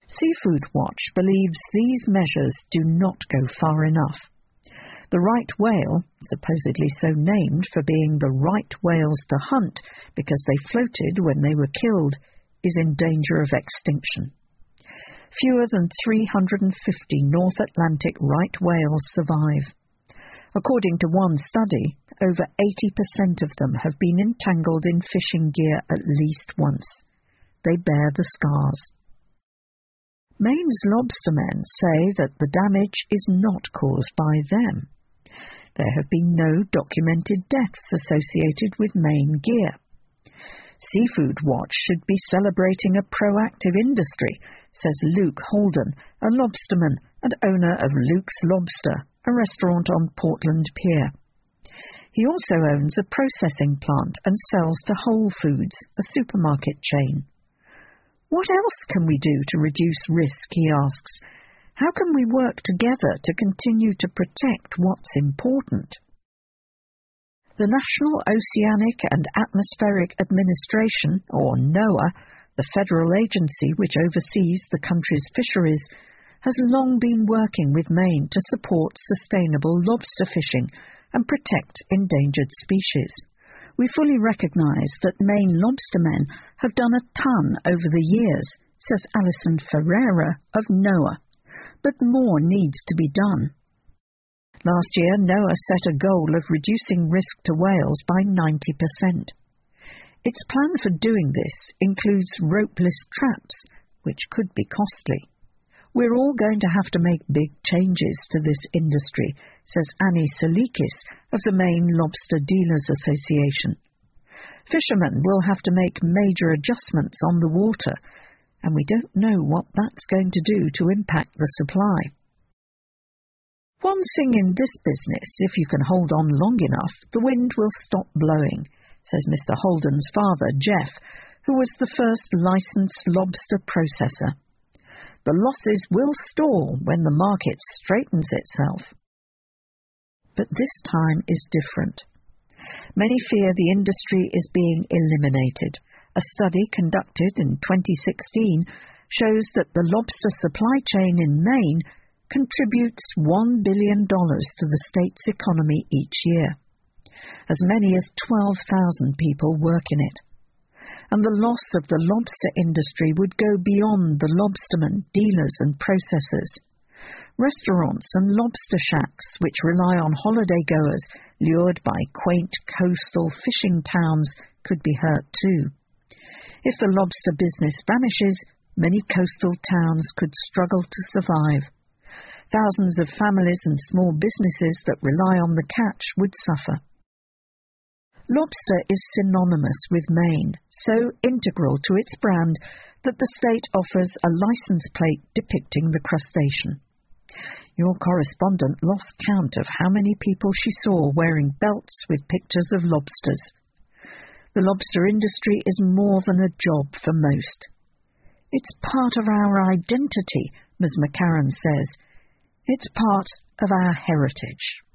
Seafood Watch believes these measures do not go far enough. The right whale, supposedly so named for being the right whales to hunt because they floated when they were killed, is in danger of extinction. Fewer than 350 North Atlantic right whales survive. According to one study, over 80% of them have been entangled in fishing gear at least once. They bear the scars. Maine's lobstermen say that the damage is not caused by them. There have been no documented deaths associated with Maine gear. Seafood Watch should be celebrating a proactive industry, says Luke Holden, a lobsterman and owner of Luke's Lobster, a restaurant on Portland Pier. He also owns a processing plant and sells to Whole Foods, a supermarket chain. What else can we do to reduce risk, he asks. How can we work together to continue to protect what's important? The National Oceanic and Atmospheric Administration, or NOAA, the federal agency which oversees the country's fisheries, has long been working with Maine to support sustainable lobster fishing and protect endangered species. We fully recognise that Maine lobstermen have done a ton over the years, says Alison Ferreira of NOAA. But more needs to be done. Last year, NOAA set a goal of reducing risk to whales by 90%. Its plan for doing this includes ropeless traps, which could be costly. We're all going to have to make big changes to this industry, says Annie Salikis of the Maine Lobster Dealers Association. Fishermen will have to make major adjustments on the water, and we don't know what that's going to do to impact the supply. One thing in this business, if you can hold on long enough, the wind will stop blowing, says Mr. Holden's father, Jeff, who was the first licensed lobster processor. The losses will stall when the market straightens itself. But this time is different. Many fear the industry is being eliminated. A study conducted in 2016 shows that the lobster supply chain in Maine contributes $1 billion to the state's economy each year. As many as 12,000 people work in it. And the loss of the lobster industry would go beyond the lobstermen, dealers and processors. Restaurants and lobster shacks, which rely on holiday-goers lured by quaint coastal fishing towns, could be hurt too. If the lobster business vanishes, many coastal towns could struggle to survive. Thousands of families and small businesses that rely on the catch would suffer. Lobster is synonymous with Maine, so integral to its brand that the state offers a license plate depicting the crustacean. Your correspondent lost count of how many people she saw wearing belts with pictures of lobsters. The lobster industry is more than a job for most. It's part of our identity, Ms. McCarran says. It's part of our heritage.